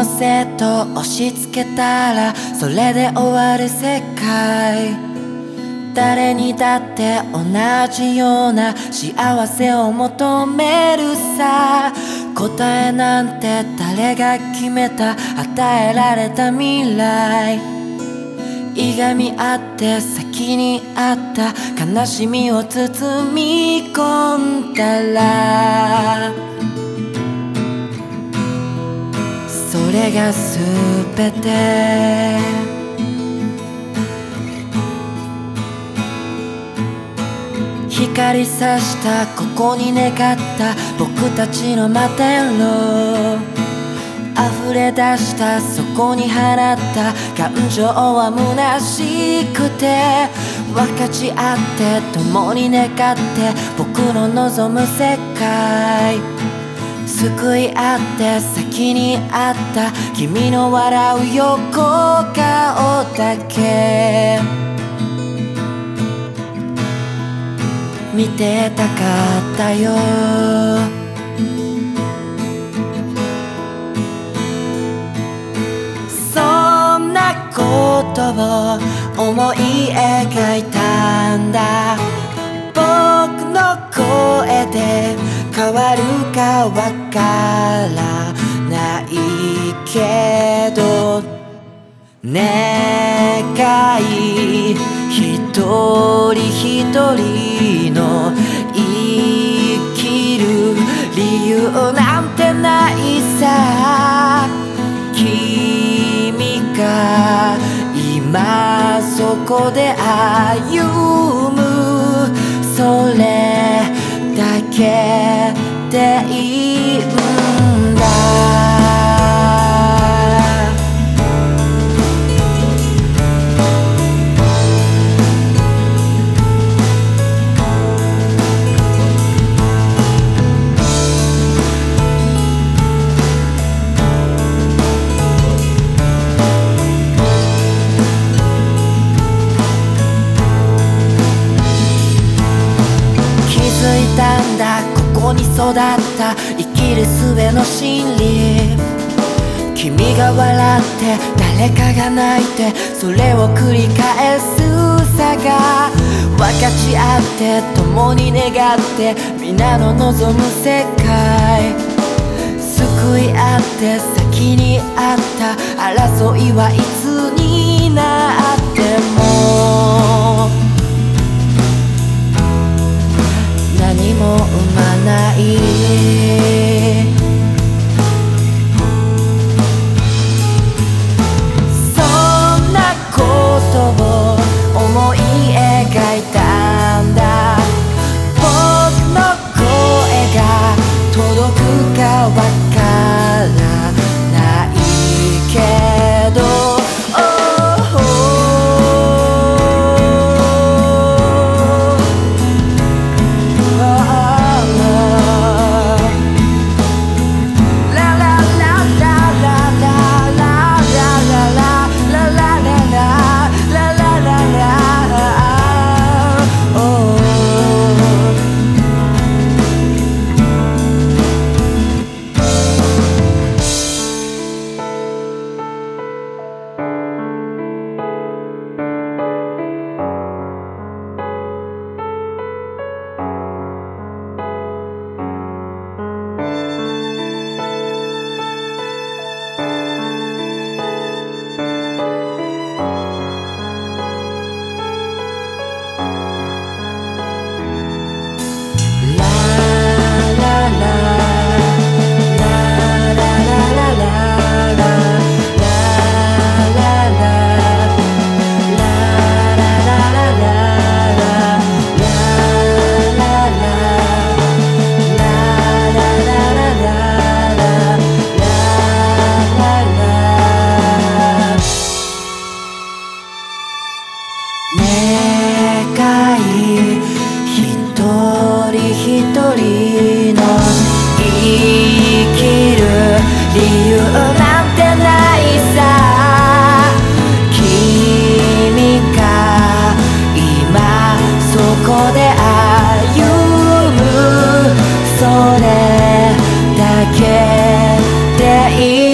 せと押し付けたらそれで終わる世界。誰にだって同じような幸せを求めるさ。答えなんて誰が決めた与えられた未来。いがみ合って先にあった悲しみを包み込んだら、それが全て。光さしたここに願った僕たちの摩天楼。溢れ出したそこに放った感情は虚しくて、分かち合って共に願って僕の望む世界。救い合って先にあった君の笑う横顔だけ見てたかったよ。そんなことを思い描いたんだ。僕の声で変わるかわからないけど、願い一人一人の生きる理由なんてないさ。君が今そこで歩むそれだけでいいんだ。ここに育った生きる術の真理。君が笑って誰かが泣いてそれを繰り返すさが、分かち合って共に願って皆の望む世界。救い合って先にあった争いはいつになっても何も生まない。そんなことを思い描いたんだ。僕の声が届くかわからないけど、一人の生きる理由なんてないさ。君が今そこで歩むそれだけでいい。